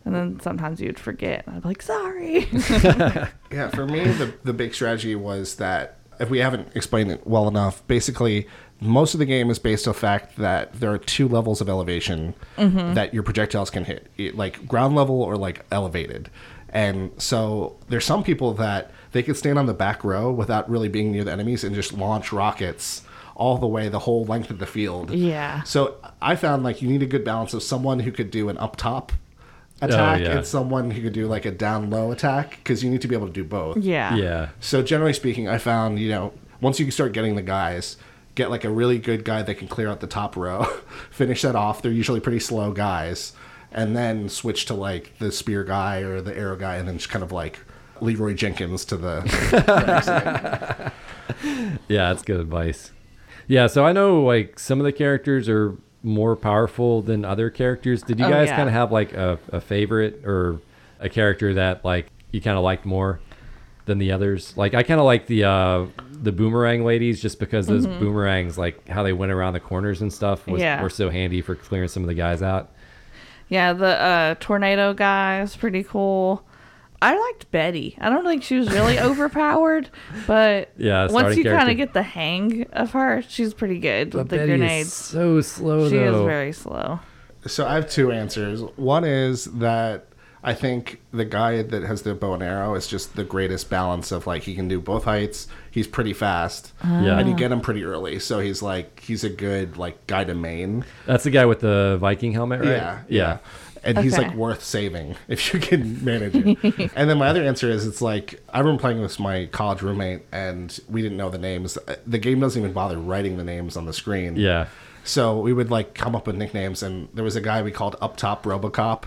And then sometimes you'd forget. I'd be like, sorry. Yeah, for me, the big strategy was that, if we haven't explained it well enough, basically most of the game is based on the fact that there are 2 levels of elevation that your projectiles can hit, like ground level or like elevated. And so there's some people that they could stand on the back row without really being near the enemies and just launch rockets all the way the whole length of the field. Yeah. So I found like you need a good balance of someone who could do an up top attack yeah. and someone who could do like a down low attack, because you need to be able to do both. Yeah. Yeah. So generally speaking, I found, once you start getting the guys, get like a really good guy that can clear out the top row, finish that off. They're usually pretty slow guys, and then switch to like the spear guy or the arrow guy, and then just kind of like Leroy Jenkins to the next thing. Yeah, that's good advice. Yeah, so I know like some of the characters are more powerful than other characters. Did you guys kind of have like a favorite or a character that like you kind of liked more than the others? Like I kind of like the boomerang ladies, just because those boomerangs, like how they went around the corners and stuff, were so handy for clearing some of the guys out. Yeah, the tornado guy is pretty cool. I liked Betty. I don't think she was really overpowered, but Yeah, once you kind character. of get the hang of her, she's pretty good with the Betty is grenades. so slow She though. is very slow. So I have 2 answers. One is that I think the guy that has the bow and arrow is just the greatest balance of like he can do both heights. He's pretty fast, Yeah. and you get him pretty early. So he's a good like guy to main. That's the guy with the Viking helmet, right? Yeah. And he's Okay. like worth saving if you can manage it. And then my other answer is, it's like, I remember playing with my college roommate and we didn't know the names. The game doesn't even bother writing the names on the screen. Yeah. So we would like come up with nicknames, and there was a guy we called Up Top Robocop.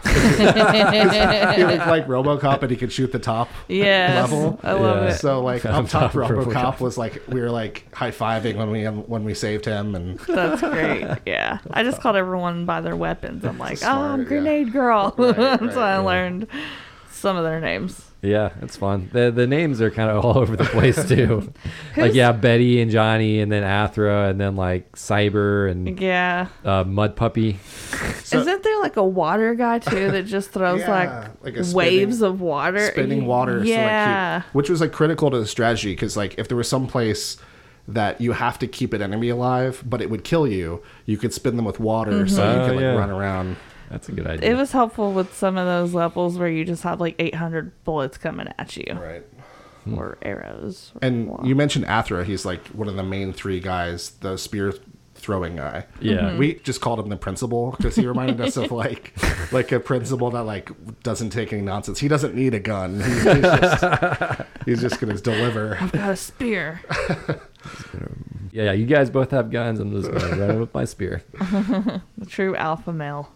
He looked like Robocop, and he could shoot the top Yes, level. I love Yeah. it. So like Up Up Top Top Robocop RoboCop. was like, we were like high fiving when we saved him, and That's great. Yeah. I just called everyone by their weapons. I'm like, Smart, I'm yeah. Grenade Girl. Right, That's right, why I yeah. learned some of their names. Yeah, it's fun. The names are kind of all over the place too. Like Betty and Johnny, and then Athra, and then like Cyber and Yeah. Mud Puppy. So- Isn't there like a water guy too that just throws Yeah, like a waves of water? spinning water. Yeah. So like which was like critical to the strategy, because like if there was some place that you have to keep an enemy alive, but it would kill you, you could spin them with water so you Oh, could like yeah. run around. That's a good idea. It was helpful with some of those levels where you just have like 800 bullets coming at you Right. or arrows. And you mentioned Athra. He's like one of the main 3 guys, the spear throwing guy. Yeah. We just called him the principal because he reminded us of like a principal that like doesn't take any nonsense. He doesn't need a gun. He's just going to deliver. I've got a spear. Yeah, you guys both have guns. I'm just gonna run with my spear. The true alpha male.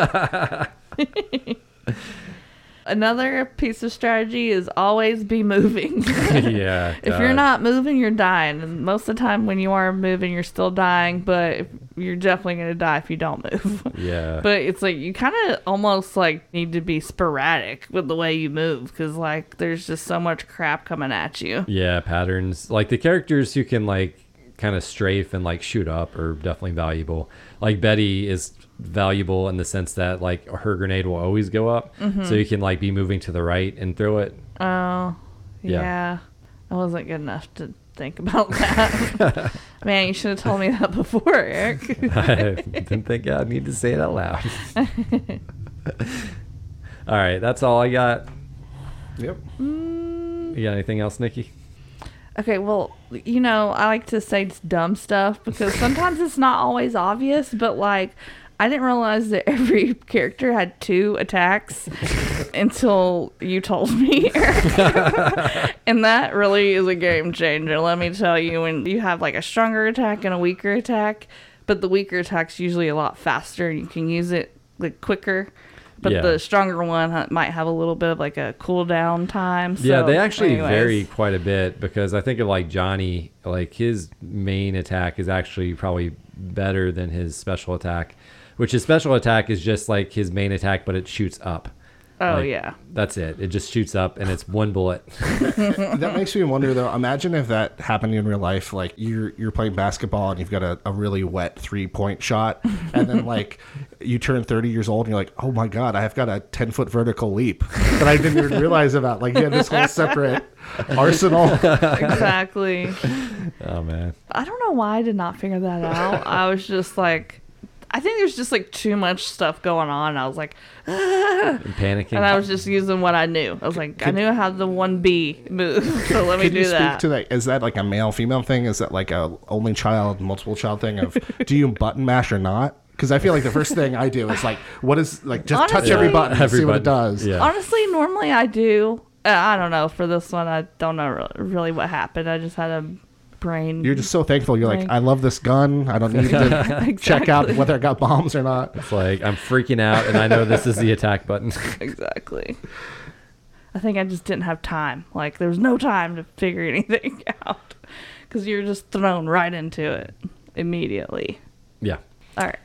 Another piece of strategy is always be moving. Yeah. If you're not moving, you're dying. And most of the time when you are moving, you're still dying, but you're definitely going to die if you don't move. Yeah. But it's like you kind of almost like need to be sporadic with the way you move, because like there's just so much crap coming at you. Yeah, patterns. Like the characters who can like kind of strafe and like shoot up are definitely valuable. Like Betty is valuable in the sense that like her grenade will always go up, so you can like be moving to the right and throw it. Oh, Yeah. yeah. I wasn't good enough to think about that. Man, you should have told me that before, Eric. I didn't think I'd need to say it out loud. All right, that's all I got. Yep. You got anything else, Nikki? Okay, well, you know, I like to say dumb stuff because sometimes it's not always obvious, but like, I didn't realize that every character had 2 attacks until you told me, Eric. And that really is a game changer. Let me tell you, when you have like a stronger attack and a weaker attack, but the weaker attack's usually a lot faster and you can use it like quicker. But Yeah. the stronger one might have a little bit of like a cooldown time. Yeah, So, they actually anyways. vary quite a bit, because I think of like Johnny, like his main attack is actually probably better than his special attack, which his special attack is just like his main attack, but it shoots up. Oh, Like, yeah. That's it. It just shoots up and it's one bullet. That makes me wonder though. Imagine if that happened in real life. Like you're playing basketball and you've got a really wet 3-point shot, and then like you turn 30 years old and you're like, oh my god, I've got a 10-foot vertical leap that I didn't even realize about. Like you had this whole separate arsenal. Exactly. Oh man. I don't know why I did not figure that out. I was just like, I think there's just like too much stuff going on. I was like, I'm panicking. and I was just using what I knew. I was like, I knew how the 1B moves, so let me Can do you speak that. to that? Is that like a male female thing? Is that like a only child, multiple child thing of do you button mash or not? Because I feel like the first thing I do is like, what is like just touch Honestly- every button and Every see what it button. does. Yeah. Honestly, normally I do. I don't know. For this one, I don't know really what happened. I just had a brain. You're just so thankful. You're like, Right. I love this gun. I don't need to check out Exactly. whether it got bombs or not. It's like I'm freaking out and I know this is the attack button. Exactly. I think I just didn't have time. Like, there was no time to figure anything out. Because you're just thrown right into it immediately. Yeah. All right.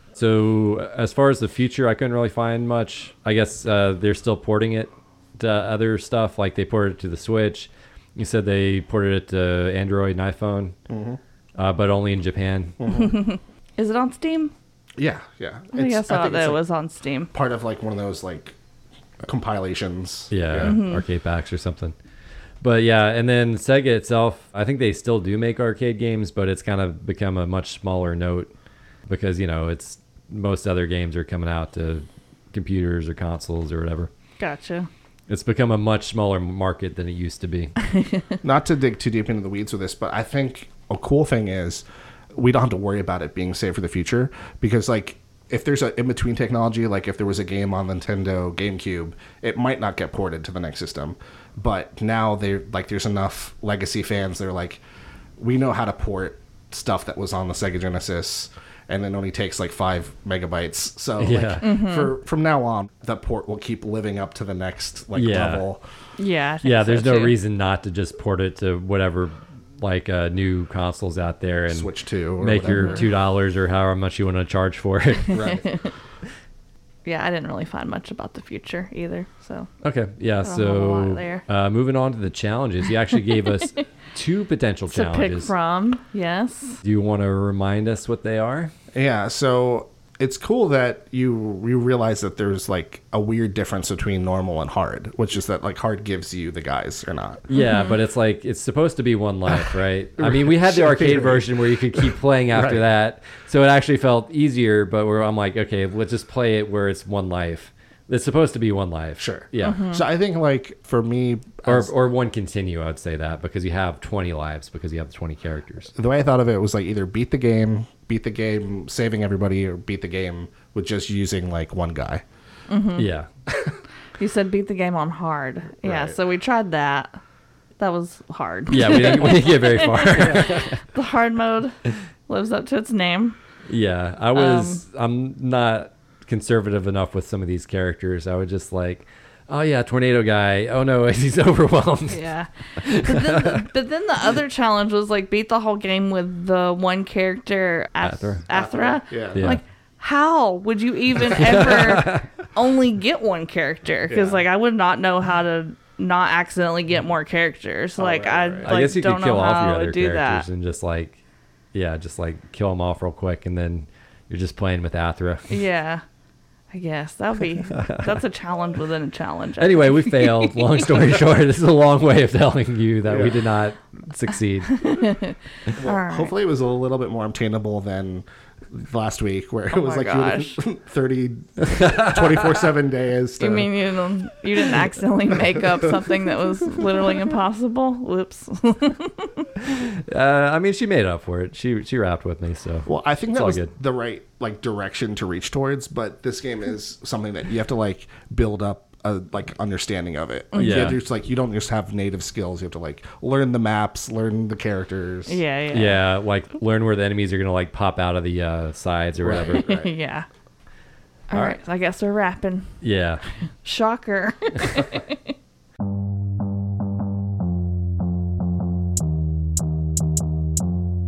So as far as the future, I couldn't really find much. I guess they're still porting it to other stuff. Like they ported it to the Switch. You said they ported it to Android and iPhone, but only in Japan. Is it on Steam? Yeah. I think I saw that it's it like was on Steam. part of like one of those like compilations. Yeah, arcade packs or something. But yeah, and then Sega itself, I think they still do make arcade games, but it's kind of become a much smaller note because, you know, it's most other games are coming out to computers or consoles or whatever. Gotcha. It's become a much smaller market than it used to be. Not to dig too deep into the weeds with this, but I think a cool thing is we don't have to worry about it being saved for the future because like if there's an in-between technology, like if there was a game on Nintendo GameCube, it might not get ported to the next system. But now there's enough legacy fans. They're like, we know how to port stuff that was on the Sega Genesis, and it only takes like 5 megabytes. So like, from now on, the port will keep living up to the next level. Yeah. I think Yeah, so, there's no too. reason not to just port it to whatever like new consoles out there and Switch 2 or make your whatever. $2 or however much you want to charge for it. Right. Yeah, I didn't really find much about the future either. So Okay, yeah. don't have a lot So there. moving on to the challenges, he actually gave us 2 potential to pick challenges. from, yes. Do you want to remind us what they are? Yeah, so it's cool that you realize that there's like a weird difference between normal and hard, which is that like hard gives you the guys or not. Yeah, but it's like it's supposed to be one life, right? I mean, we had the arcade version where you could keep playing after Right. that, so it actually felt easier. But I'm like, okay, let's just play it where it's one life. It's supposed to be one life. Sure. Yeah. So I think like for me, Or one continue, I would say that, because you have 20 lives because you have 20 characters. the way I thought of it was like either beat the game saving everybody, or beat the game with just using like one guy. Yeah. You said beat the game on hard. Yeah, Right. so we tried that. That was hard. Yeah, we didn't get very far. The hard mode lives up to its name. Yeah, I'm not conservative enough with some of these characters. I would just like, oh yeah, tornado guy. Oh no, he's overwhelmed. Yeah. But then the other challenge was like beat the whole game with the one character, Athra. Yeah. Yeah. Like, how would you even ever only get one character? Because Yeah. like I would not know how to not accidentally get more characters. Like right, I right. like, I guess you don't could kill know off how your to other do characters that. and just like kill them off real quick, and then you're just playing with Athra. Yeah. I guess that's a challenge within a challenge. I Anyway, we failed. Long story short, this is a long way of telling you that we did not succeed. Well, All right. hopefully it was a little bit more obtainable than last week where it was my like gosh. 24/7 days. You mean you didn't accidentally make up something that was literally impossible? Whoops. I mean, she made up for it. She rapped with me, so Well, I think It's that all was good. the right like direction to reach towards, but this game is something that you have to like build up a like understanding of it. Like, Yeah. you don't just have native skills. You have to like learn the maps, learn the characters. Yeah. yeah, like learn where the enemies are gonna like pop out of the sides or whatever. Right, right. Yeah. All right. I guess we're wrapping. Yeah, Shocker.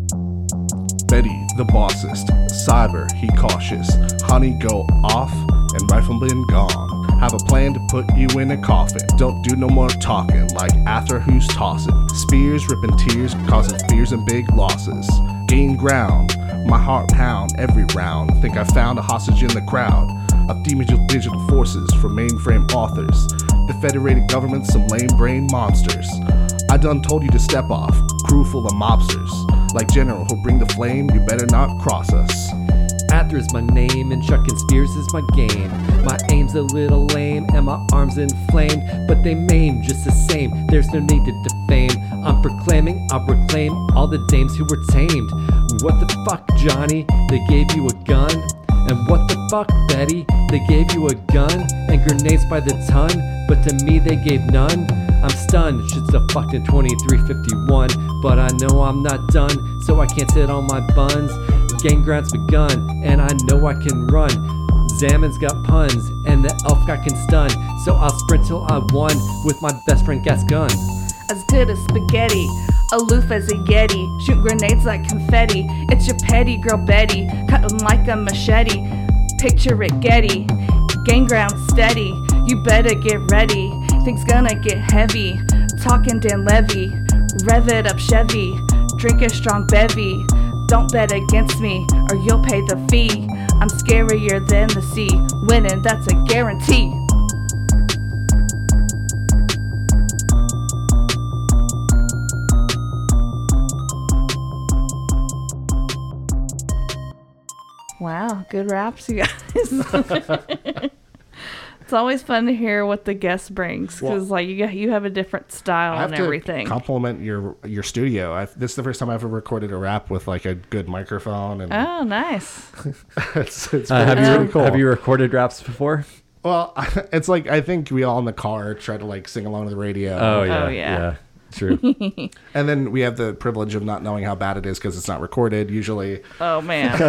Betty, the bossest. Cyber, he cautious. Honey, go off. and rifle been gone. Have a plan to put you in a coffin. Don't do no more talking like Arthur who's tossing. Spears, ripping tears, causing fears and big losses. Gain ground, my heart pound every round. Think I found a hostage in the crowd of digital forces from mainframe authors. The federated government, some lame brain monsters. I done told you to step off, crew full of mobsters. Like General who'll bring the flame, you better not cross us. Ather's my name and chucking spears is my game. My aim's a little lame and my arms inflamed, but they maim just the same. There's no need to defame. I'm proclaiming, I'll proclaim all the dames who were tamed. What the fuck, Johnny? They gave you a gun? And what the fuck, Betty? They gave you a gun and grenades by the ton, but to me they gave none. I'm stunned, shit's a fucking 2351, but I know I'm not done, so I can't sit on my buns. Gang ground's begun, and I know I can run. Zamon's got puns, and the elf guy can stun, so I'll sprint till I won with my best friend Gascon. As good as spaghetti, aloof as a yeti, shoot grenades like confetti. It's your petty girl Betty, cut 'em like a machete. Picture it Getty, gang ground steady. You better get ready, things gonna get heavy. Talking Dan Levy, rev it up Chevy, drink a strong bevy. Don't bet against me, or you'll pay the fee. I'm scarier than the sea, winning that's a guarantee. Wow, good raps, you guys. It's always fun to hear what the guest brings because, like, you have a different style and everything. Compliment your studio. This is the first time I've ever recorded a rap with like a good microphone. And oh, nice. it's Have cool. Have you recorded raps before? Well, it's like I think we all in the car try to like sing along to the radio. Oh yeah, yeah. True. And then we have the privilege of not knowing how bad it is because it's not recorded usually. Oh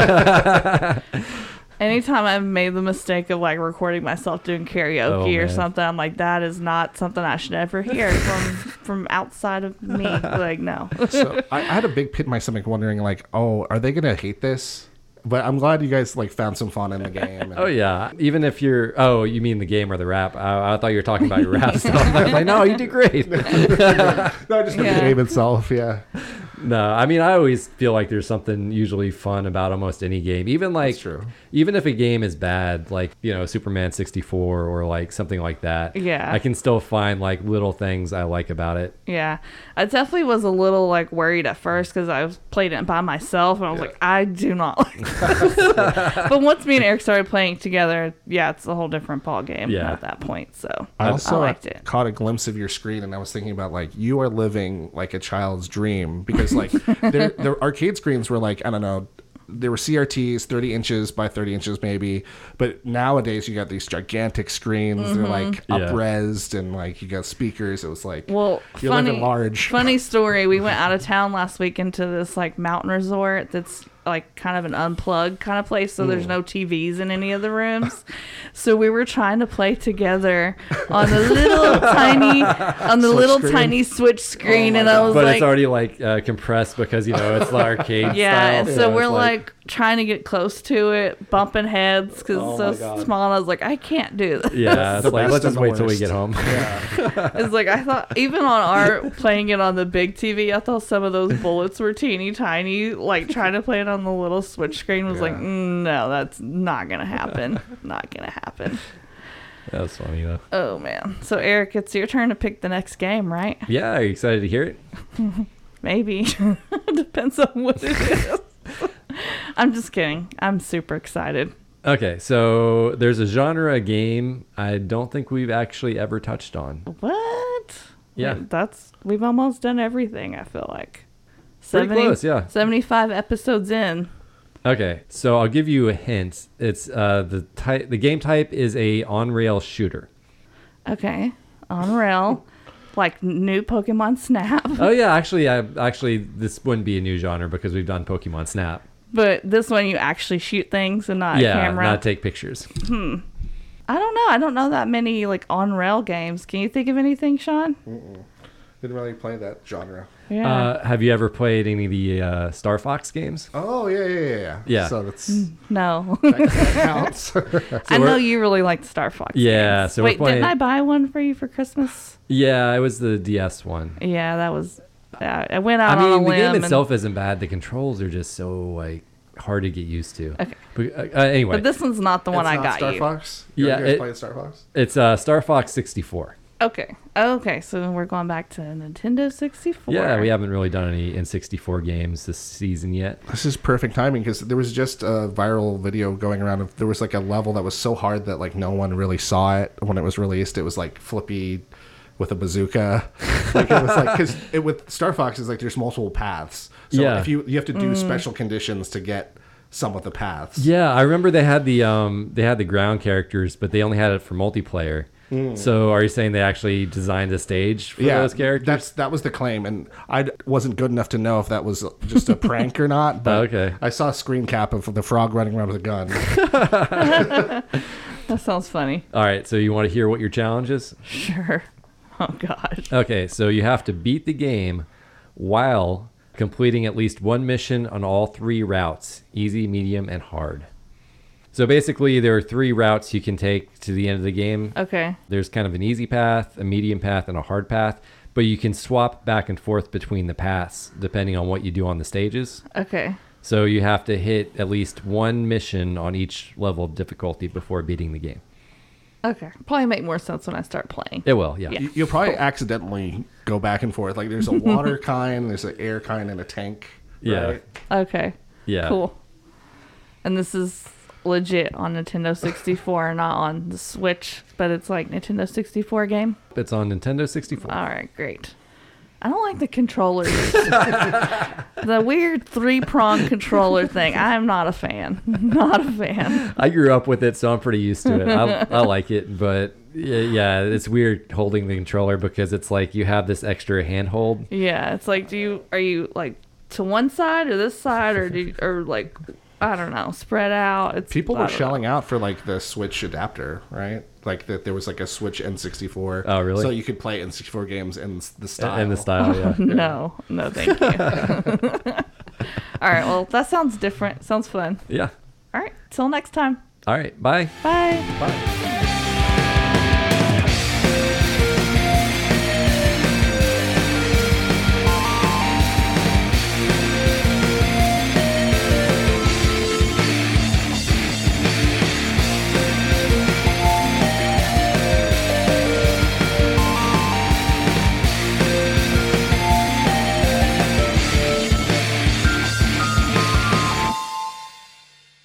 man. Anytime I've made the mistake of like recording myself doing karaoke or something, I'm like, that is not something I should ever hear from outside of me. Like, no. So I had a big pit in my stomach wondering like, oh, are they gonna hate this? But I'm glad you guys like found some fun in the game. And oh yeah, even if you're you mean the game or the rap? I thought you were talking about your rap stuff. I was like, no, you did great. No, just the game itself. Yeah. No, I mean, I always feel like there's something usually fun about almost any game. Even like, even if a game is bad, like, you know, Superman 64 or like something like that. Yeah. I can still find like little things I like about it. Yeah. I definitely was a little like worried at first because I was playing it by myself and I was like, I do not like this. But once me and Eric started playing together, yeah, it's a whole different ball game at that point. So I also liked it. Caught a glimpse of your screen and I was thinking about like, you are living like a child's dream because like their arcade screens were like, I don't know, there were CRTs 30 inches by 30 inches maybe, but nowadays you got these gigantic screens. They're like up-resed and like you got speakers. It was like, you're living large. Funny story, we went out of town last week into this like mountain resort that's like kind of an unplugged kind of place, so there's no TVs in any of the rooms. So we were trying to play together on the little tiny switch screen, and I was but like, it's already like compressed because, you know, it's the arcade yeah, style. so we're like trying to get close to it, bumping heads because it's so small, and I was like, I can't do this. Yeah, it's like, let's just wait till we get home. It's like, I thought even on our playing it on the big TV, I thought some of those bullets were teeny tiny. Like trying to play it on the little switch screen was like, no, that's not gonna happen. Not gonna happen. That was funny though. Oh man. So Eric, it's your turn to pick the next game, right? Yeah, are you excited to hear it? Maybe. Depends on what it is. I'm just kidding. I'm super excited. Okay, so there's a genre of game I don't think we've actually ever touched on. What? Yeah. We've almost done everything, I feel like. Pretty close, yeah. 75 episodes in. Okay, so I'll give you a hint. It's the game type is a on-rail shooter. Okay. On rail. Like new Pokemon Snap. Oh yeah, actually this wouldn't be a new genre because we've done Pokemon Snap. But this one you actually shoot things and not a camera. Yeah, not take pictures. I don't know. I don't know that many like on rail games. Can you think of anything, Sean? Didn't really play that genre. Yeah. Have you ever played any of the Star Fox games? Oh, yeah. Yeah. So that's No. that counts. I know you really like the Star Fox. Yeah, games. so we're Wait, playing- didn't I buy one for you for Christmas? Yeah, it was the DS one. Yeah, that was. I went out I on a mean, the limb. game and- itself isn't bad. The controls are just so like hard to get used to. Okay. But, anyway, But this one's not the one It's I not got Star you. Fox? Yeah, You guys it- played Star Fox? it's Star Fox 64. Okay, so we're going back to Nintendo 64. Yeah, we haven't really done any N64 games this season yet. This is perfect timing because there was just a viral video going around. There was like a level that was so hard that like no one really saw it when it was released. It was like Flippy with a bazooka. Like it was like because with Star Fox is like there's multiple paths. So Yeah. if you have to do special conditions to get some of the paths. Yeah, I remember they had the ground characters, but they only had it for multiplayer. So are you saying they actually designed a stage for those characters? That was the claim, and I wasn't good enough to know if that was just a prank or not. But Okay. I saw a screen cap of the frog running around with a gun. That sounds funny. All right, so you want to hear what your challenge is? Sure. Oh God. Okay, so you have to beat the game while completing at least one mission on all 3 routes: easy, medium, and hard. So basically, there are 3 routes you can take to the end of the game. Okay. There's kind of an easy path, a medium path, and a hard path, but you can swap back and forth between the paths depending on what you do on the stages. Okay. So you have to hit at least one mission on each level of difficulty before beating the game. Okay. Probably make more sense when I start playing. It will, yeah. Yeah. You'll probably accidentally go back and forth. Like there's a water kind, there's an air kind, and a tank. Yeah. Right? Okay. Yeah. Cool. And this is legit on Nintendo 64, not on the Switch, but it's like Nintendo 64 game. It's on Nintendo 64. All right, great. I don't like the controllers. The weird 3-prong controller thing. I'm not a fan. Not a fan. I grew up with it, so I'm pretty used to it. I like it, but yeah, it's weird holding the controller because it's like you have this extra handhold. Yeah, it's like, are you like to one side or this side, or like, I don't know, spread out? People I were don't know. shelling out for like the Switch adapter, right? Like that there was like a Switch N64. Oh, really? So you could play N64 games in the style. In the style, yeah. No, thank you. All right, well, that sounds different. Sounds fun. Yeah. All right, till next time. All right, bye. Bye. Bye.